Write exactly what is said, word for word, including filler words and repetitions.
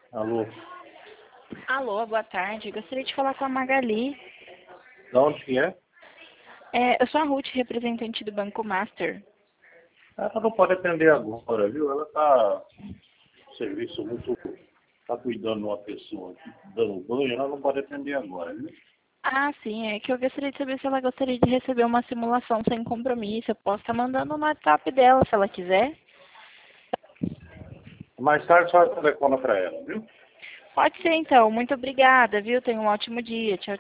Alô, Alô, boa tarde. Gostaria de falar com a Magali. da onde que é? É, eu sou a Ruth, representante do Banco Master. Ela não pode atender agora, viu? Ela está serviço muito, está cuidando de uma pessoa aqui, dando banho, ela não pode atender agora, viu? Ah, sim, é que eu gostaria de saber se ela gostaria de receber uma simulação sem compromisso. Eu posso estar mandando no WhatsApp dela, se ela quiser. Mais tarde só telefona para ela, viu? Pode ser, então. Muito obrigada, viu? Tenha um ótimo dia. Tchau,